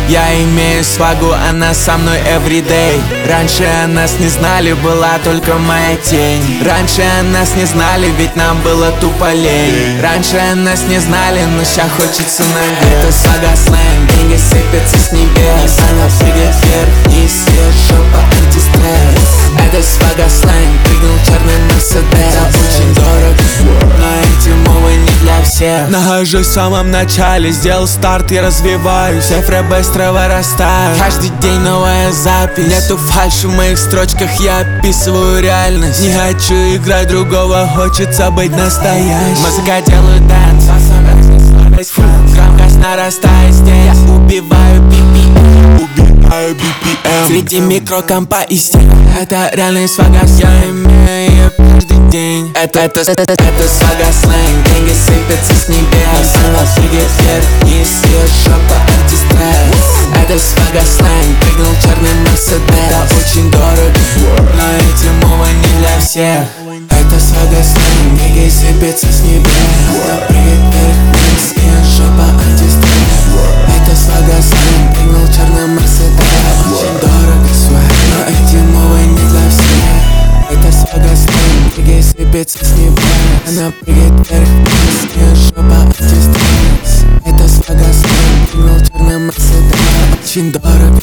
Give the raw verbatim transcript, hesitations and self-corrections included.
Я имею свагу, она со мной everyday. Раньше о нас не знали, была только моя тень. Раньше о нас не знали, ведь нам было тупо лень. Раньше о нас не знали, но ща хочется наверх. Это свага слэнг, деньги сыпятся с небес. Она прыгает вверх-вниз, свет, жопа, антистресс. Это свага слэнг, прыгнул черный Мерседес. Это очень дорого, но эти мовы не для всех. Нахожусь в самом начале, сделал старт и развиваюсь. Цифры быстро вырастают, каждый день новая запись. Нету фальши в моих строчках, я описываю реальность. Не хочу играть другого, хочется быть настоящим. Музыка делает дэнс, громкость нарастает здесь. Я убиваю би пи эм, убиваю би пи эм. Среди микрокомпа и стен. Это реальный свага, я имею ее каждый день. Это, это, это, это, это свага сленг, деньги сыпятся с небес. Она прыгает вверх-вниз, свет, жопа, антистресс. Это свага сленг, прыгнул черный Мерседес. Это очень дорого, но эти мовы не для всех. Это свага сленг, деньги сыпятся с небес. Она прыгает вверх-вниз, свет, жопа, антистресс. Это свага сленг, прыгнул черный Мерседес. Очень дорого свет, но эти мовы не для всех. Это свага сленг, деньги сыпятся с небес. Она прыгает вверх-вниз, свет, жопа, антистресс. Это свага сленг, прыгнул черный Мерседес. Очень дорого.